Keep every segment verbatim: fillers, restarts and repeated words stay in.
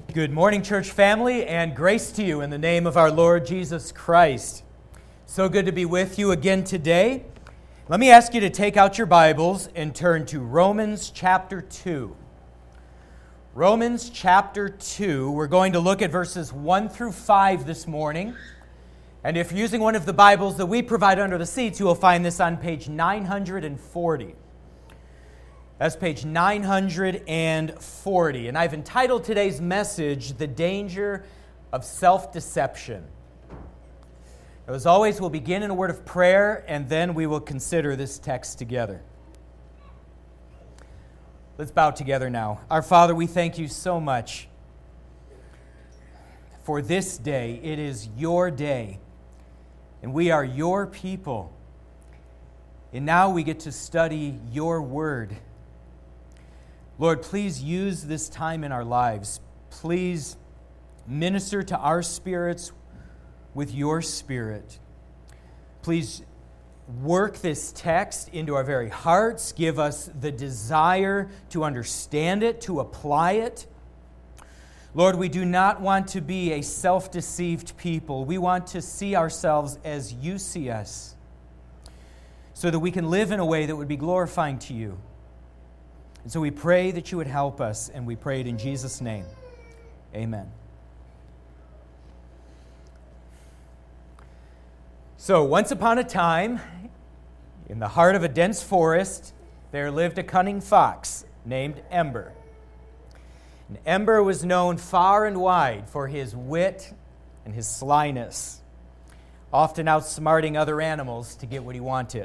Good morning, church family, and grace to you in the name of our Lord Jesus Christ. So good to be with you again today. Let me ask you to take out your Bibles and turn to Romans chapter two. Romans chapter two, we're going to look at verses one through five this morning. And if you're using one of the Bibles that we provide under the seats, you will find this on page nine hundred forty. That's page nine hundred forty. And I've entitled today's message, The Danger of Self-Deception. As always, we'll begin in a word of prayer, and then we will consider this text together. Let's bow together now. Our Father, we thank you so much for this day. It is your day, and we are your people. And now we get to study your word. Lord, please use this time in our lives. Please minister to our spirits with your Spirit. Please work this text into our very hearts. Give us the desire to understand it, to apply it. Lord, we do not want to be a self-deceived people. We want to see ourselves as you see us, so that we can live in a way that would be glorifying to you. And so we pray that you would help us, and we pray it in Jesus' name. Amen. So, once upon a time, in the heart of a dense forest, there lived a cunning fox named Ember. And Ember was known far and wide for his wit and his slyness, often outsmarting other animals to get what he wanted.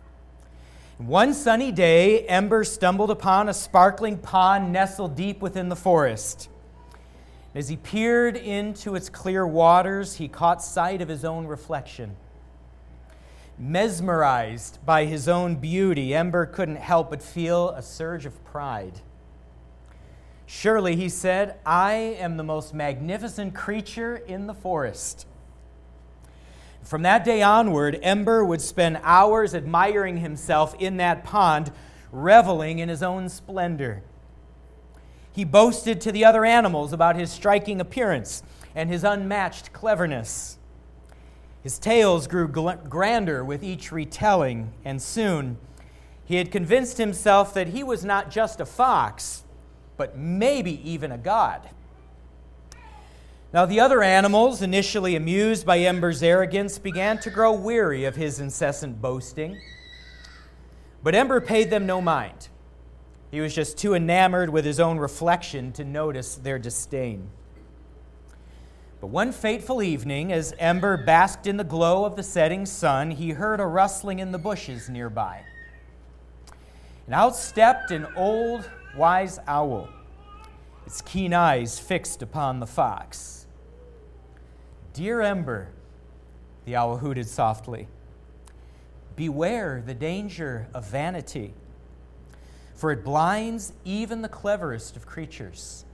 One sunny day, Ember stumbled upon a sparkling pond nestled deep within the forest. As he peered into its clear waters, he caught sight of his own reflection. Mesmerized by his own beauty, Ember couldn't help but feel a surge of pride. Surely, he said, I am the most magnificent creature in the forest. From that day onward, Ember would spend hours admiring himself in that pond, reveling in his own splendor. He boasted to the other animals about his striking appearance and his unmatched cleverness. His tales grew gl- grander with each retelling, and soon he had convinced himself that he was not just a fox, but maybe even a god. Now, the other animals, initially amused by Ember's arrogance, began to grow weary of his incessant boasting. But Ember paid them no mind. He was just too enamored with his own reflection to notice their disdain. But one fateful evening, as Ember basked in the glow of the setting sun, he heard a rustling in the bushes nearby. And out stepped an old, wise owl, its keen eyes fixed upon the fox. Dear Ember, the owl hooted softly, beware the danger of vanity, for it blinds even the cleverest of creatures.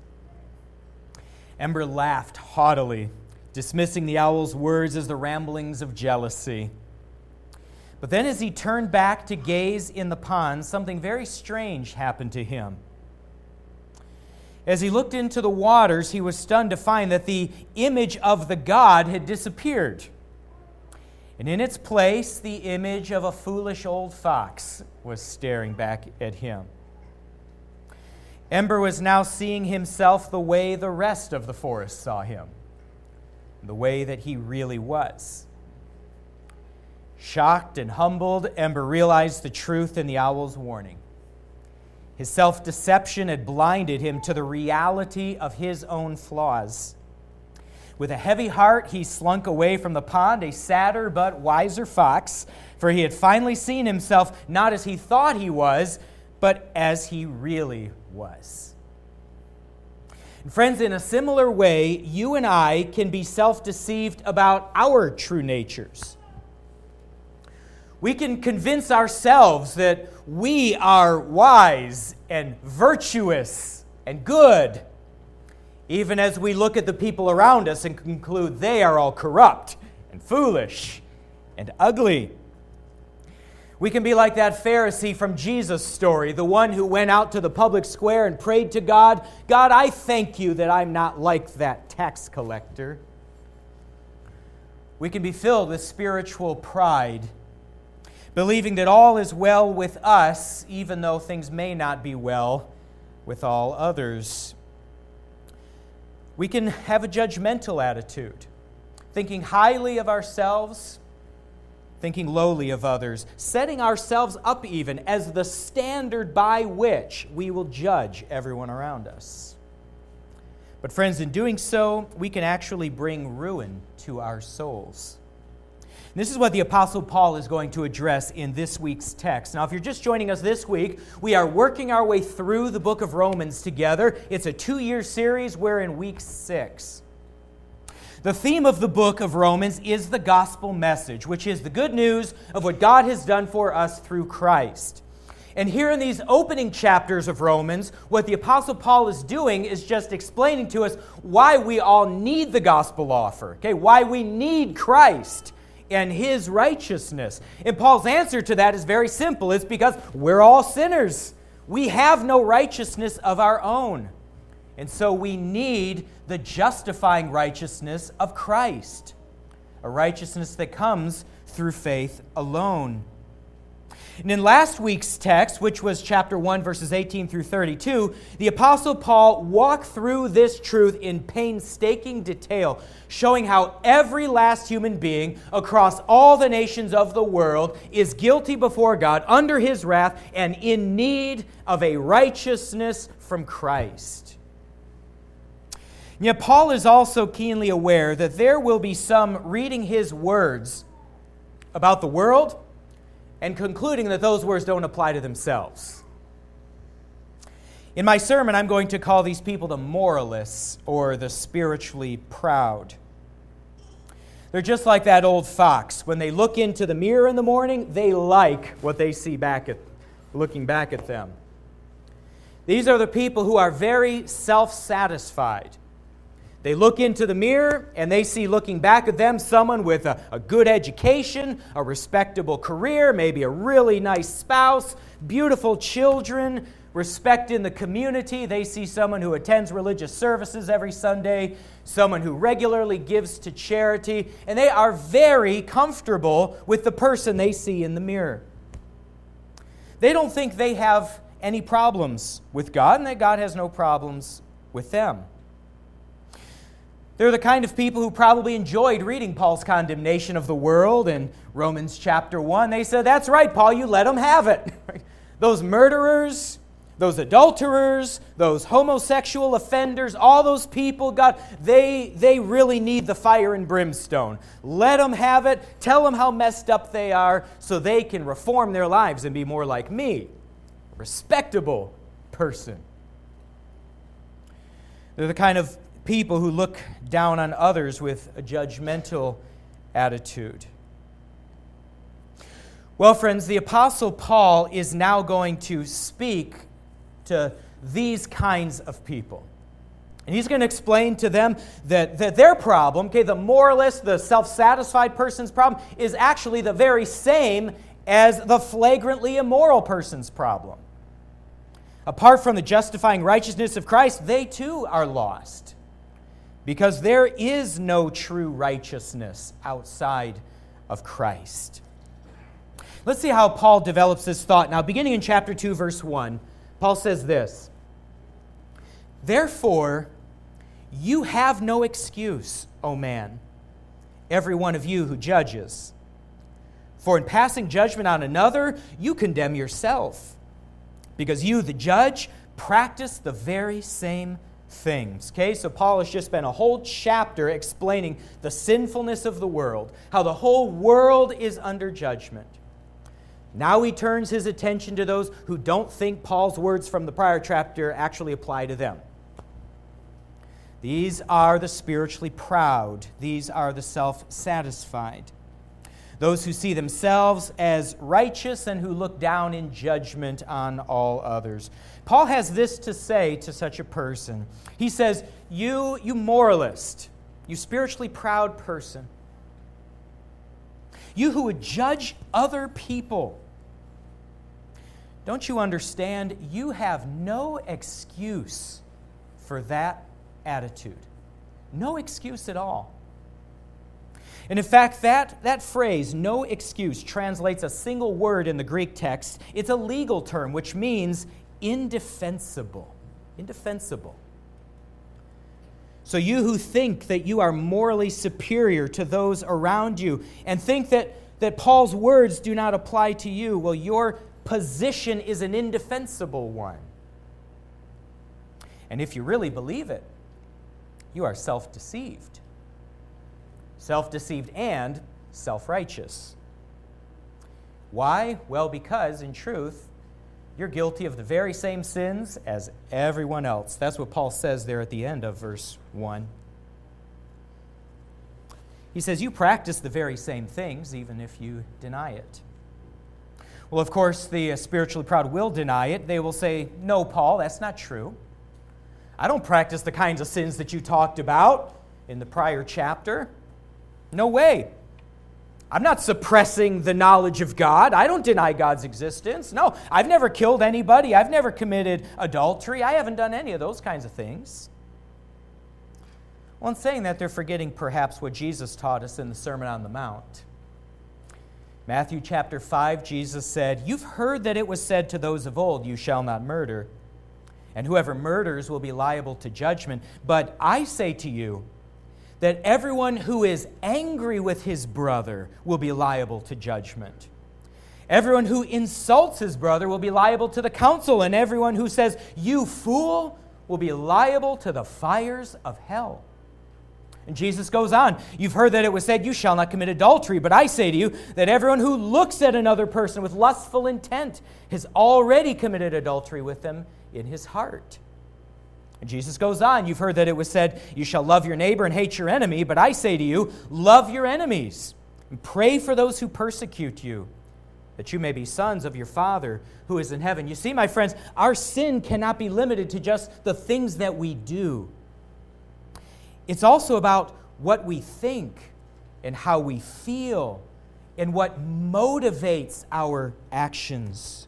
Ember laughed haughtily, dismissing the owl's words as the ramblings of jealousy. But then as he turned back to gaze in the pond, something very strange happened to him. As he looked into the waters, he was stunned to find that the image of the god had disappeared. And in its place, the image of a foolish old fox was staring back at him. Ember was now seeing himself the way the rest of the forest saw him, the way that he really was. Shocked and humbled, Ember realized the truth in the owl's warning. His self-deception had blinded him to the reality of his own flaws. With a heavy heart, he slunk away from the pond, a sadder but wiser fox, for he had finally seen himself not as he thought he was, but as he really was. And friends, in a similar way, you and I can be self-deceived about our true natures. We can convince ourselves that we are wise and virtuous and good, even as we look at the people around us and conclude they are all corrupt and foolish and ugly. We can be like that Pharisee from Jesus' story, the one who went out to the public square and prayed to God, God, I thank you that I'm not like that tax collector. We can be filled with spiritual pride, believing that all is well with us, even though things may not be well with all others. We can have a judgmental attitude, thinking highly of ourselves, thinking lowly of others, setting ourselves up even as the standard by which we will judge everyone around us. But friends, in doing so, we can actually bring ruin to our souls. And this is what the Apostle Paul is going to address in this week's text. Now, if you're just joining us this week, we are working our way through the book of Romans together. It's a two-year series. We're in week six. The theme of the book of Romans is the gospel message, which is the good news of what God has done for us through Christ. And here in these opening chapters of Romans, what the Apostle Paul is doing is just explaining to us why we all need the gospel offer, okay? Why we need Christ and His righteousness. And Paul's answer to that is very simple. It's because we're all sinners. We have no righteousness of our own. And so we need the justifying righteousness of Christ, a righteousness that comes through faith alone. And in last week's text, which was chapter one, verses eighteen through thirty-two, the Apostle Paul walked through this truth in painstaking detail, showing how every last human being across all the nations of the world is guilty before God, under His wrath, and in need of a righteousness from Christ. Yet Paul is also keenly aware that there will be some reading his words about the world and concluding that those words don't apply to themselves. In my sermon, I'm going to call these people the moralists or the spiritually proud. They're just like that old fox. When they look into the mirror in the morning, they like what they see back at, looking back at them. These are the people who are very self-satisfied. They look into the mirror and they see looking back at them someone with a, a good education, a respectable career, maybe a really nice spouse, beautiful children, respect in the community. They see someone who attends religious services every Sunday, someone who regularly gives to charity, and they are very comfortable with the person they see in the mirror. They don't think they have any problems with God and that God has no problems with them. They're the kind of people who probably enjoyed reading Paul's condemnation of the world in Romans chapter one. They said, that's right, Paul, you let them have it. Those murderers, those adulterers, those homosexual offenders, all those people, God, they, they really need the fire and brimstone. Let them have it. Tell them how messed up they are so they can reform their lives and be more like me, a respectable person. They're the kind of people who look down on others with a judgmental attitude. Well, friends, the Apostle Paul is now going to speak to these kinds of people. And he's going to explain to them that, that their problem, okay, the moralist, the self-satisfied person's problem, is actually the very same as the flagrantly immoral person's problem. Apart from the justifying righteousness of Christ, they too are lost, because there is no true righteousness outside of Christ. Let's see how Paul develops this thought. Now, beginning in chapter two, verse one, Paul says this, "Therefore, you have no excuse, O man, every one of you who judges. For in passing judgment on another, you condemn yourself, because you, the judge, practice the very same things." Okay, so Paul has just spent a whole chapter explaining the sinfulness of the world, how the whole world is under judgment. Now he turns his attention to those who don't think Paul's words from the prior chapter actually apply to them. These are the spiritually proud. These are the self-satisfied. Those who see themselves as righteous and who look down in judgment on all others. Paul has this to say to such a person. He says, you, you moralist, you spiritually proud person, you who would judge other people, Don't you understand? You have no excuse for that attitude. No excuse at all. And in fact, that, that phrase, no excuse, translates a single word in the Greek text. It's a legal term, which means indefensible. Indefensible. So you who think that you are morally superior to those around you and think that, that Paul's words do not apply to you, well, your position is an indefensible one. And if you really believe it, you are self-deceived. Self-deceived and self-righteous. Why? Well, because in truth, you're guilty of the very same sins as everyone else. That's what Paul says there at the end of verse one. He says, you practice the very same things, even if you deny it. Well, of course, the spiritually proud will deny it. They will say, no, Paul, that's not true. I don't practice the kinds of sins that you talked about in the prior chapter. No way. I'm not suppressing the knowledge of God. I don't deny God's existence. No, I've never killed anybody. I've never committed adultery. I haven't done any of those kinds of things. Well, in saying that, they're forgetting perhaps what Jesus taught us in the Sermon on the Mount. Matthew chapter five, Jesus said, you've heard that it was said to those of old, you shall not murder, and whoever murders will be liable to judgment. But I say to you, that everyone who is angry with his brother will be liable to judgment. Everyone who insults his brother will be liable to the council, and everyone who says, you fool, will be liable to the fires of hell. And Jesus goes on, you've heard that it was said, you shall not commit adultery, but I say to you that everyone who looks at another person with lustful intent has already committed adultery with them in his heart. And Jesus goes on, you've heard that it was said, you shall love your neighbor and hate your enemy, but I say to you, love your enemies and pray for those who persecute you, that you may be sons of your Father who is in heaven. You see, my friends, our sin cannot be limited to just the things that we do. It's also about what we think and how we feel and what motivates our actions.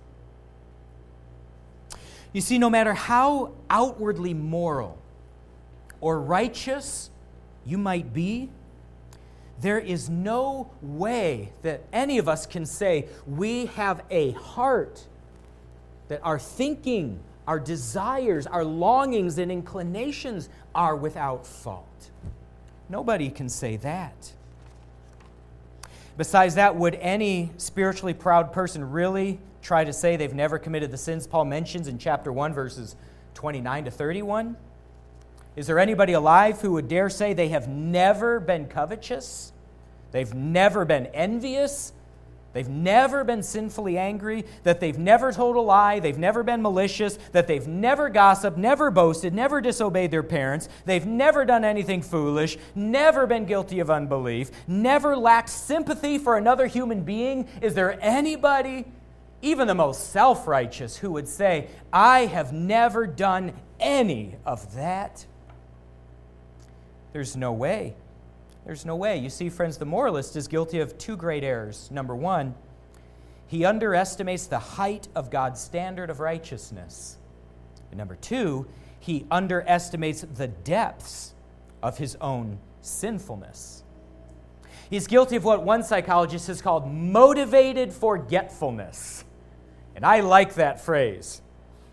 You see, no matter how outwardly moral or righteous you might be, there is no way that any of us can say we have a heart, that our thinking, our desires, our longings and inclinations are without fault. Nobody can say that. Besides that, would any spiritually proud person really try to say they've never committed the sins Paul mentions in chapter one, verses twenty-nine to thirty-one? Is there anybody alive who would dare say they have never been covetous? They've never been envious? They've never been sinfully angry? That they've never told a lie? They've never been malicious? That they've never gossiped, never boasted, never disobeyed their parents? They've never done anything foolish? Never been guilty of unbelief? Never lacked sympathy for another human being? Is there anybody, even the most self-righteous, who would say, I have never done any of that? There's no way. There's no way. You see, friends, the moralist is guilty of two great errors. Number one, he underestimates the height of God's standard of righteousness. And number two, he underestimates the depths of his own sinfulness. He's guilty of what one psychologist has called motivated forgetfulness. And I like that phrase.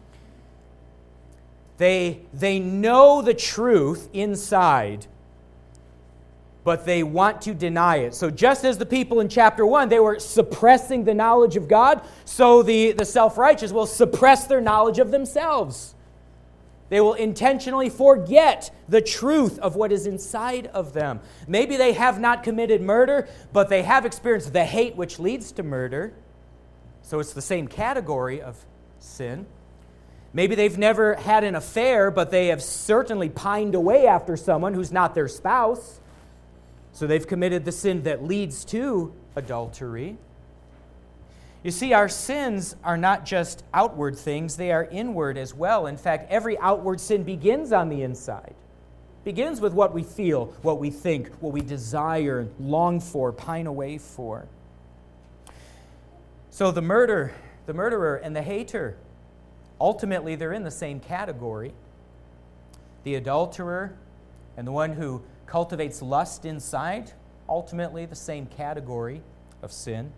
They, they know the truth inside, but they want to deny it. So just as the people in chapter one, they were suppressing the knowledge of God, so the, the self-righteous will suppress their knowledge of themselves. They will intentionally forget the truth of what is inside of them. Maybe they have not committed murder, but they have experienced the hate which leads to murder. So it's the same category of sin. Maybe they've never had an affair, but they have certainly pined away after someone who's not their spouse. So they've committed the sin that leads to adultery. You see, our sins are not just outward things, they are inward as well. In fact, every outward sin begins on the inside. Begins with what we feel, what we think, what we desire, long for, pine away for. So the murder the murderer and the hater. Ultimately, they're in the same category. The adulterer and the one who cultivates lust inside, ultimately the same category of sin.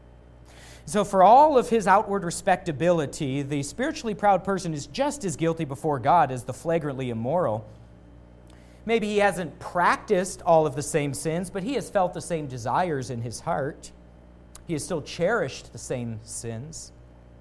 So for all of his outward respectability, the spiritually proud person is just as guilty before God as the flagrantly immoral. Maybe he hasn't practiced all of the same sins, but he has felt the same desires in his heart. He has still cherished the same sins.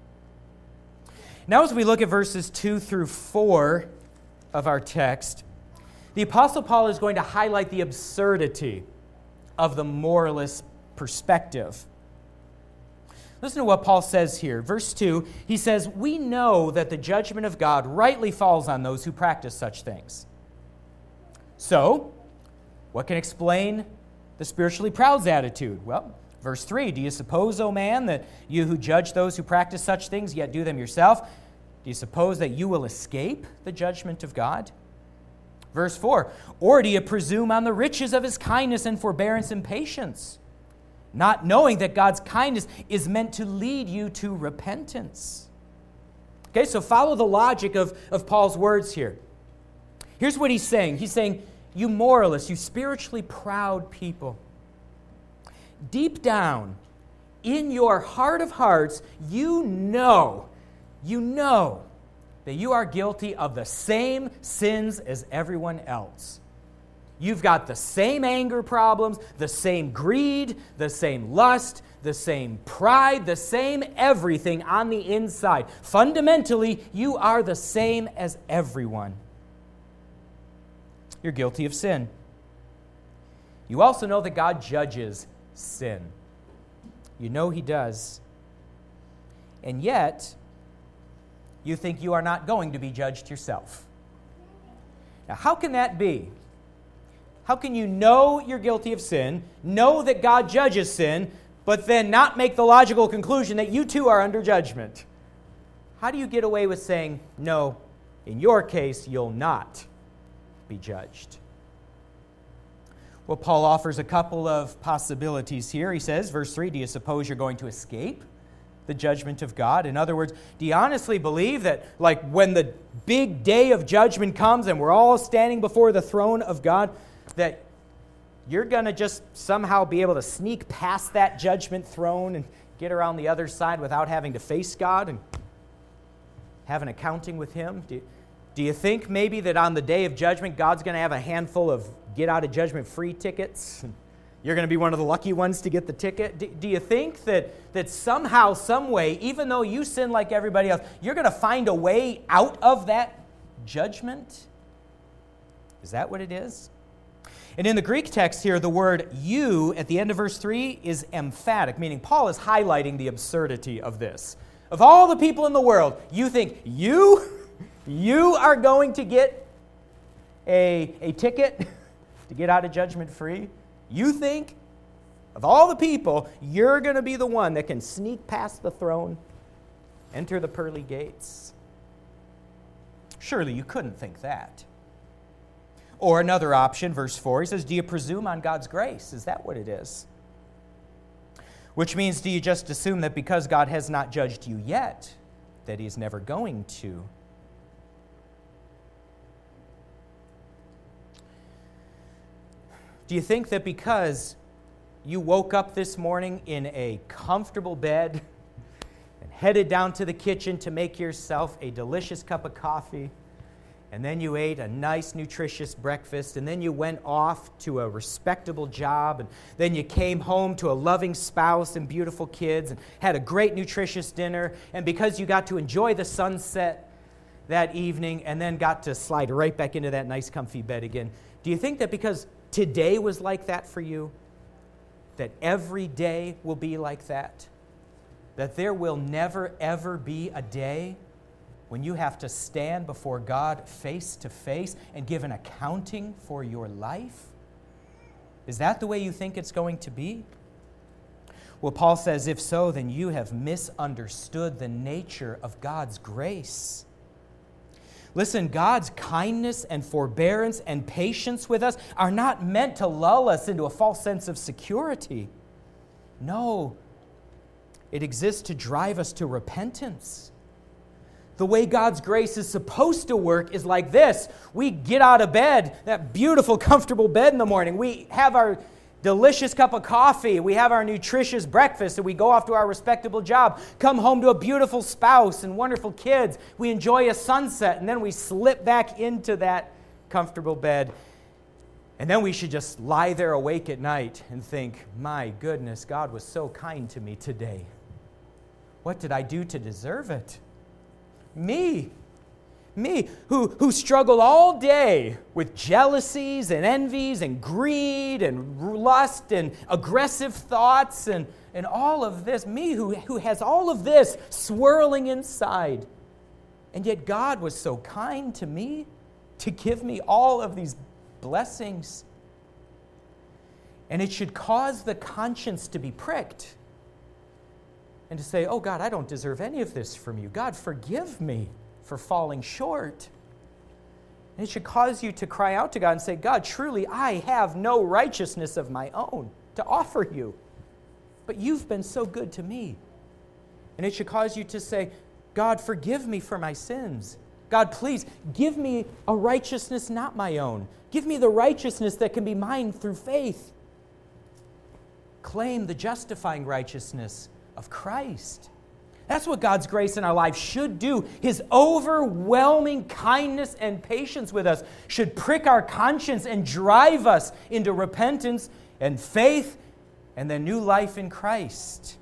Now as we look at verses two through four of our text, the Apostle Paul is going to highlight the absurdity of the moralist perspective. Listen to what Paul says here. Verse two, he says, "We know that the judgment of God rightly falls on those who practice such things." So, what can explain the spiritually proud's attitude? Well, verse three, "Do you suppose, O man, that you who judge those who practice such things, yet do them yourself, do you suppose that you will escape the judgment of God?" Verse four, "Or do you presume on the riches of his kindness and forbearance and patience, not knowing that God's kindness is meant to lead you to repentance?" Okay, so follow the logic of, of Paul's words here. Here's what he's saying. He's saying, you moralists, you spiritually proud people, deep down in your heart of hearts, you know, you know that you are guilty of the same sins as everyone else. You've got the same anger problems, the same greed, the same lust, the same pride, the same everything on the inside. Fundamentally, you are the same as everyone. You're guilty of sin. You also know that God judges sin. You know he does. And yet, you think you are not going to be judged yourself. Now, how can that be? How can you know you're guilty of sin, know that God judges sin, but then not make the logical conclusion that you too are under judgment? How do you get away with saying, no, in your case, you'll not be judged? Well, Paul offers a couple of possibilities here. He says, verse three, "Do you suppose you're going to escape the judgment of God?" In other words, do you honestly believe that, like, when the big day of judgment comes and we're all standing before the throne of God, that you're going to just somehow be able to sneak past that judgment throne and get around the other side without having to face God and have an accounting with him? Do, do you think maybe that on the day of judgment, God's going to have a handful of get-out-of-judgment-free tickets? You're going to be one of the lucky ones to get the ticket? Do, do you think that, that somehow, some way, even though you sin like everybody else, you're going to find a way out of that judgment? Is that what it is? And in the Greek text here, the word "you" at the end of verse three is emphatic, meaning Paul is highlighting the absurdity of this. Of all the people in the world, you think you, you are going to get a, a ticket to get out of judgment free? You think, of all the people, you're going to be the one that can sneak past the throne, enter the pearly gates? Surely you couldn't think that. Or another option, verse four, he says, "Do you presume on God's grace?" Is that what it is? Which means, do you just assume that because God has not judged you yet, that he's never going to? Do you think that because you woke up this morning in a comfortable bed and headed down to the kitchen to make yourself a delicious cup of coffee, and then you ate a nice, nutritious breakfast, and then you went off to a respectable job, and then you came home to a loving spouse and beautiful kids, and had a great, nutritious dinner, and because you got to enjoy the sunset that evening, and then got to slide right back into that nice, comfy bed again, do you think that because today was like that for you, that every day will be like that? That there will never, ever be a day when you have to stand before God face to face and give an accounting for your life? Is that the way you think it's going to be? Well, Paul says, if so, then you have misunderstood the nature of God's grace. Listen, God's kindness and forbearance and patience with us are not meant to lull us into a false sense of security. No, It exists to drive us to repentance. The way God's grace is supposed to work is like this. We get out of bed, that beautiful, comfortable bed in the morning. We have our delicious cup of coffee. We have our nutritious breakfast, and we go off to our respectable job. Come home to a beautiful spouse and wonderful kids. We enjoy a sunset, and then we slip back into that comfortable bed. And then we should just lie there awake at night and think, my goodness, God was so kind to me today. What did I do to deserve it? Me, me, who, who struggle all day with jealousies and envies and greed and lust and aggressive thoughts and, and all of this. Me, who, who has all of this swirling inside. And yet God was so kind to me to give me all of these blessings. And it should cause the conscience to be pricked and to say, oh God, I don't deserve any of this from you. God, forgive me for falling short. And it should cause you to cry out to God and say, God, truly I have no righteousness of my own to offer you. But you've been so good to me. And it should cause you to say, God, forgive me for my sins. God, please give me a righteousness not my own. Give me the righteousness that can be mine through faith. Claim the justifying righteousness of Christ. That's what God's grace in our lives should do. His overwhelming kindness and patience with us should prick our conscience and drive us into repentance and faith and then new life in Christ.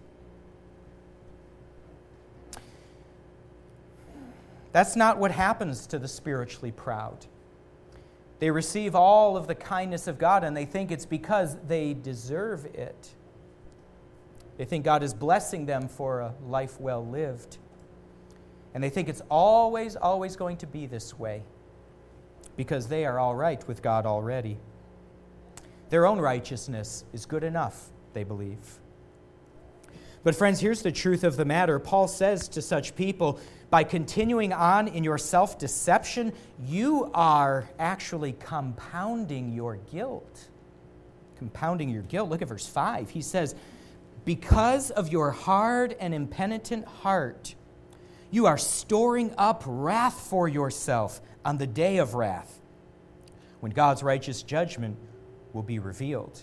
That's not what happens to the spiritually proud. They receive all of the kindness of God and they think it's because they deserve it. They think God is blessing them for a life well lived. And they think it's always, always going to be this way because they are all right with God already. Their own righteousness is good enough, they believe. But friends, here's the truth of the matter. Paul says to such people, by continuing on in your self-deception, you are actually compounding your guilt. Compounding your guilt. Look at verse five. He says, because of your hard and impenitent heart, you are storing up wrath for yourself on the day of wrath, when God's righteous judgment will be revealed.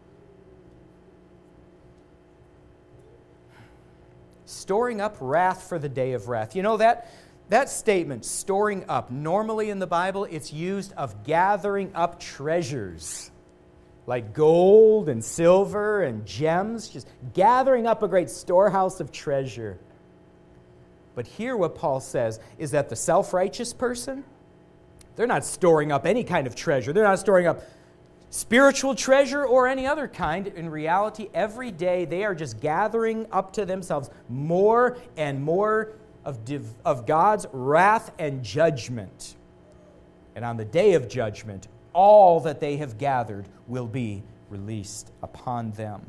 Storing up wrath for the day of wrath. You know that, that statement, storing up, normally in the Bible, it's used of gathering up treasures, like gold and silver and gems, just gathering up a great storehouse of treasure. But here what Paul says is that the self-righteous person, they're not storing up any kind of treasure. They're not storing up spiritual treasure or any other kind. In reality, every day they are just gathering up to themselves more and more of, div- of God's wrath and judgment. And on the day of judgment, all that they have gathered will be released upon them.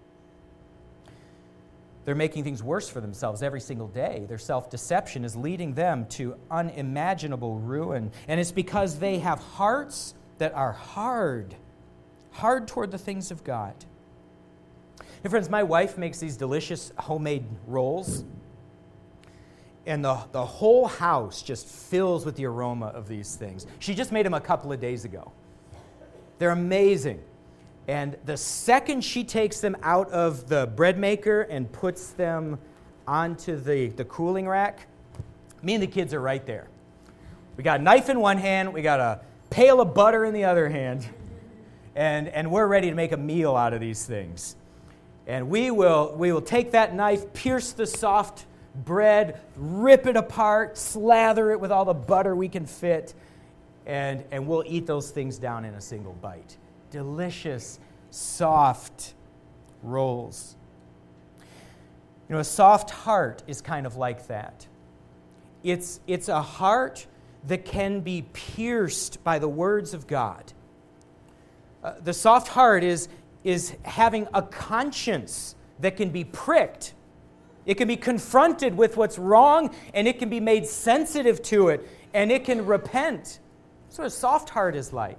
They're making things worse for themselves every single day. Their self-deception is leading them to unimaginable ruin. And it's because they have hearts that are hard, hard toward the things of God. And friends, my wife makes these delicious homemade rolls. And the, the whole house just fills with the aroma of these things. She just made them a couple of days ago. They're amazing. And the second she takes them out of the bread maker and puts them onto the, the cooling rack, me and the kids are right there. We got a knife in one hand, we got a pail of butter in the other hand, and, and we're ready to make a meal out of these things. And we will, we will take that knife, pierce the soft bread, rip it apart, slather it with all the butter we can fit, and, and we'll eat those things down in a single bite. Delicious, soft rolls. You know, a soft heart is kind of like that. It's, it's a heart that can be pierced by the words of God. Uh, the soft heart is, is having a conscience that can be pricked. It can be confronted with what's wrong, and it can be made sensitive to it, and it can repent. That's what a soft heart is like.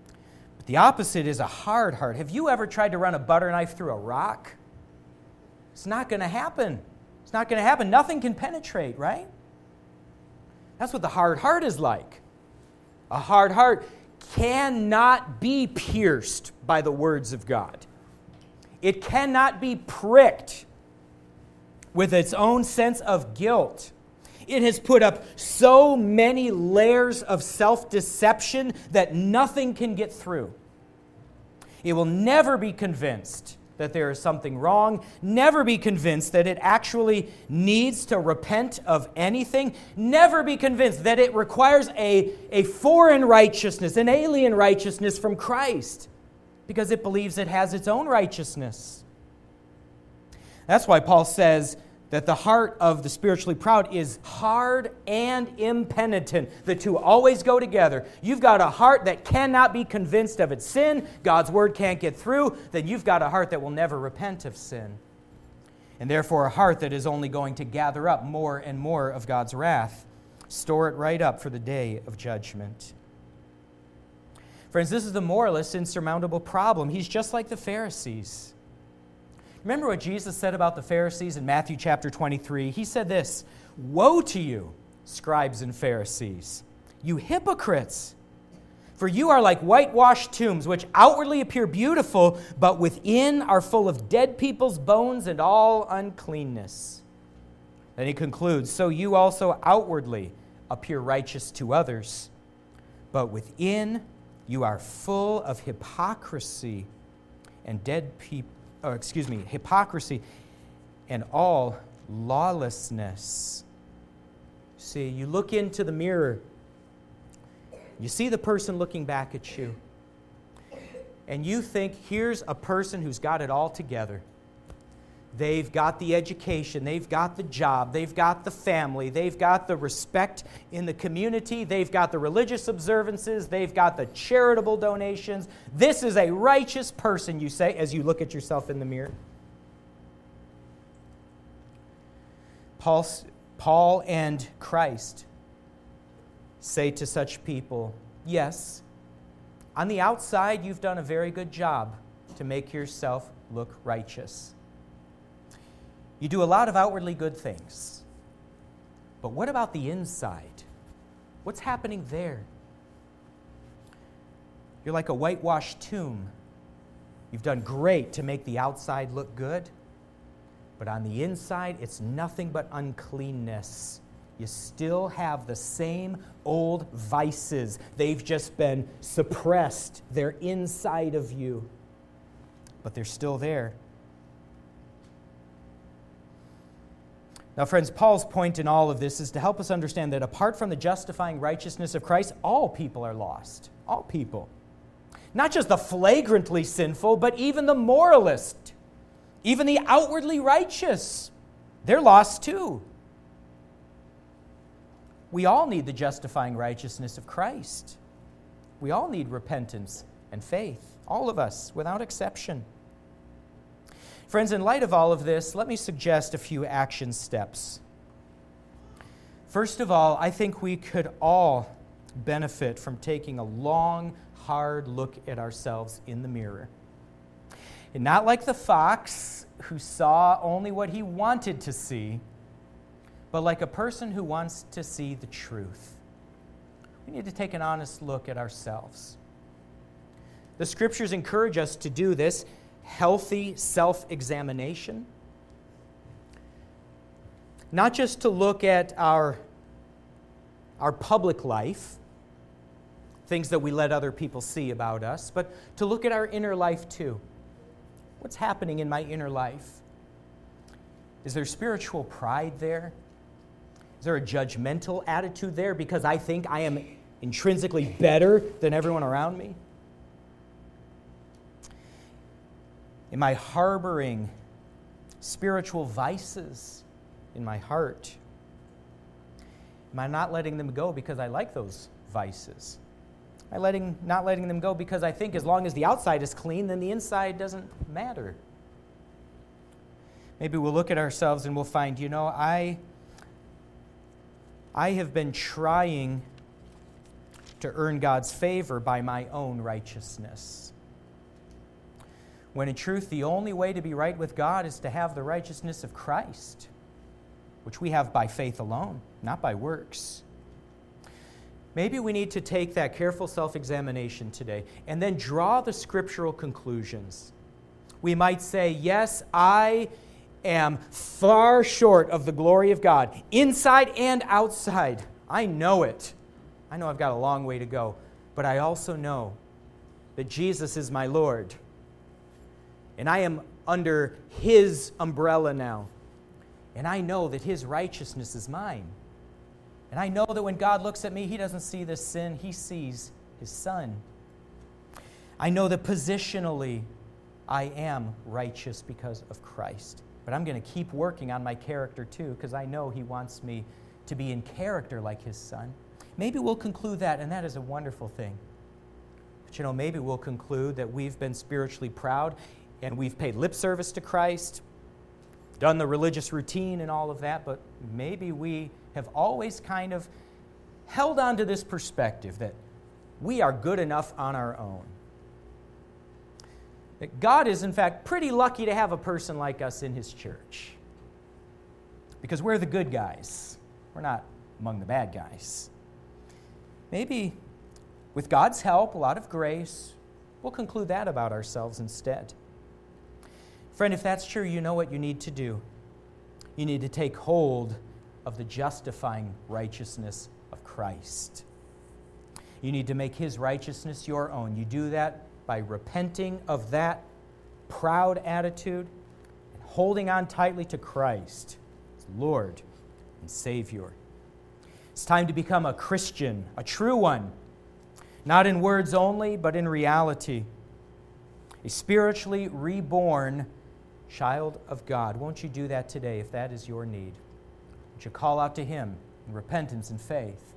But the opposite is a hard heart. Have you ever tried to run a butter knife through a rock? It's not going to happen. It's not going to happen. Nothing can penetrate, right? That's what the hard heart is like. A hard heart cannot be pierced by the words of God. It cannot be pricked with its own sense of guilt. It has put up so many layers of self-deception that nothing can get through. It will never be convinced that there is something wrong, never be convinced that it actually needs to repent of anything, never be convinced that it requires a, a foreign righteousness, an alien righteousness from Christ, because it believes it has its own righteousness. That's why Paul says that the heart of the spiritually proud is hard and impenitent. The two always go together. You've got a heart that cannot be convinced of its sin, God's word can't get through, then you've got a heart that will never repent of sin. And therefore a heart that is only going to gather up more and more of God's wrath. Store it right up for the day of judgment. Friends, this is the moralist's insurmountable problem. He's just like the Pharisees. Remember what Jesus said about the Pharisees in Matthew chapter twenty-three? He said this, "Woe to you, scribes and Pharisees, you hypocrites! For you are like whitewashed tombs, which outwardly appear beautiful, but within are full of dead people's bones and all uncleanness." Then he concludes, "So you also outwardly appear righteous to others, but within you are full of hypocrisy and dead people. Oh, excuse me, hypocrisy and all lawlessness." See, you look into the mirror, you see the person looking back at you, and you think, here's a person who's got it all together. They've got the education, they've got the job, they've got the family, they've got the respect in the community, they've got the religious observances, they've got the charitable donations. This is a righteous person, you say, as you look at yourself in the mirror. Paul, Paul and Christ say to such people, yes, on the outside you've done a very good job to make yourself look righteous. You do a lot of outwardly good things. But what about the inside? What's happening there? You're like a whitewashed tomb. You've done great to make the outside look good, but on the inside, it's nothing but uncleanness. You still have the same old vices. They've just been suppressed. They're inside of you, but they're still there. Now, friends, Paul's point in all of this is to help us understand that apart from the justifying righteousness of Christ, all people are lost. All people. Not just the flagrantly sinful, but even the moralist, even the outwardly righteous. They're lost too. We all need the justifying righteousness of Christ. We all need repentance and faith. All of us, without exception. Friends, in light of all of this, let me suggest a few action steps. First of all, I think we could all benefit from taking a long, hard look at ourselves in the mirror. And not like the fox who saw only what he wanted to see, but like a person who wants to see the truth. We need to take an honest look at ourselves. The Scriptures encourage us to do this. Healthy self-examination. Not just to look at our, our public life, things that we let other people see about us, but to look at our inner life too. What's happening in my inner life? Is there spiritual pride there? Is there a judgmental attitude there because I think I am intrinsically better than everyone around me? Am I harboring spiritual vices in my heart? Am I not letting them go because I like those vices? Am I letting, not letting them go because I think as long as the outside is clean, then the inside doesn't matter? Maybe we'll look at ourselves and we'll find, you know, I, I have been trying to earn God's favor by my own righteousness. when in truth the only way to be right with God is to have the righteousness of Christ, which we have by faith alone, not by works. Maybe we need to take that careful self-examination today and then draw the scriptural conclusions. We might say, yes, I am far short of the glory of God, inside and outside. I know it. I know I've got a long way to go, but I also know that Jesus is my Lord, and I am under His umbrella now, and I know that His righteousness is mine. And I know that when God looks at me, He doesn't see this sin, He sees His Son. I know that positionally, I am righteous because of Christ. But I'm going to keep working on my character too, because I know He wants me to be in character like His Son. Maybe we'll conclude that, and that is a wonderful thing. But you know, maybe we'll conclude that we've been spiritually proud, and we've paid lip service to Christ, done the religious routine and all of that, but maybe we have always kind of held on to this perspective that we are good enough on our own. That God is, in fact, pretty lucky to have a person like us in His church. Because we're the good guys. We're not among the bad guys. Maybe, with God's help, a lot of grace, we'll conclude that about ourselves instead. Friend, if that's true, you know what you need to do. You need to take hold of the justifying righteousness of Christ. You need to make His righteousness your own. You do that by repenting of that proud attitude and holding on tightly to Christ as Lord and Savior. It's time to become a Christian, a true one, not in words only, but in reality. A spiritually reborn child of God. Won't you do that today if that is your need? Won't you call out to Him in repentance and faith?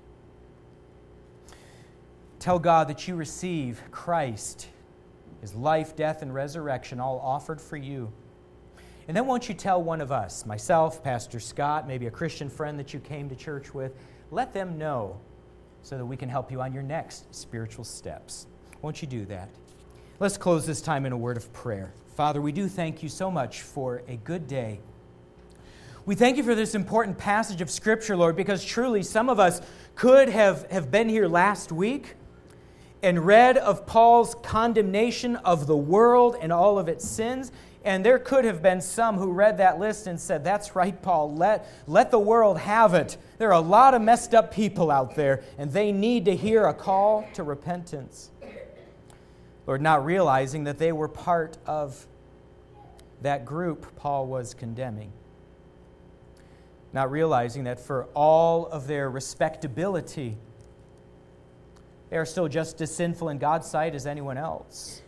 Tell God that you receive Christ, His life, death, and resurrection, all offered for you. And then won't you tell one of us, myself, Pastor Scott, maybe a Christian friend that you came to church with, let them know so that we can help you on your next spiritual steps. Won't you do that? Let's close this time in a word of prayer. Father, we do thank you so much for a good day. We thank you for this important passage of Scripture, Lord, because truly some of us could have, have been here last week and read of Paul's condemnation of the world and all of its sins, and there could have been some who read that list and said, that's right, Paul, let, let the world have it. There are a lot of messed up people out there, and they need to hear a call to repentance. Lord, not realizing that they were part of that group Paul was condemning. Not realizing that for all of their respectability, they are still just as sinful in God's sight as anyone else.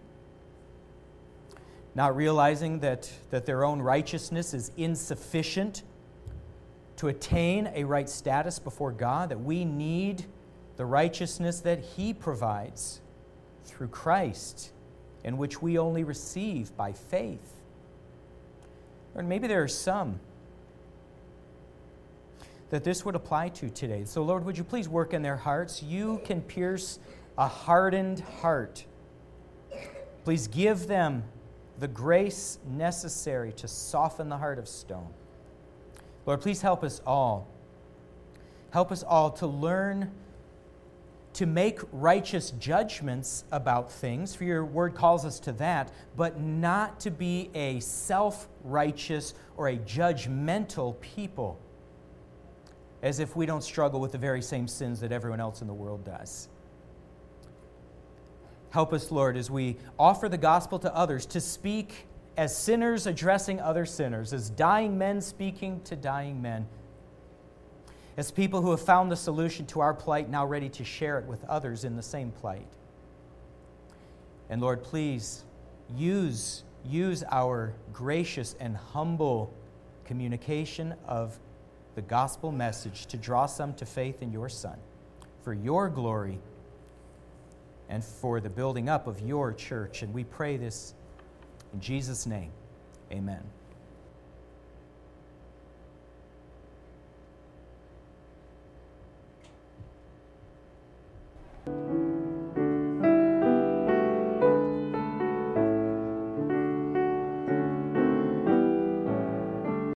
Not realizing that, that their own righteousness is insufficient to attain a right status before God, that we need the righteousness that He provides through Christ, in which we only receive by faith. Or maybe there are some that this would apply to today. So, Lord, would you please work in their hearts? You can pierce a hardened heart. Please give them the grace necessary to soften the heart of stone. Lord, please help us all. Help us all to learn to make righteous judgments about things, for your word calls us to that, but not to be a self-righteous or a judgmental people, as if we don't struggle with the very same sins that everyone else in the world does. Help us, Lord, as we offer the gospel to others, to speak as sinners addressing other sinners, as dying men speaking to dying men, as people who have found the solution to our plight, now ready to share it with others in the same plight. And Lord, please use, use our gracious and humble communication of the gospel message to draw some to faith in your Son, for your glory and for the building up of your church. And we pray this in Jesus' name. Amen.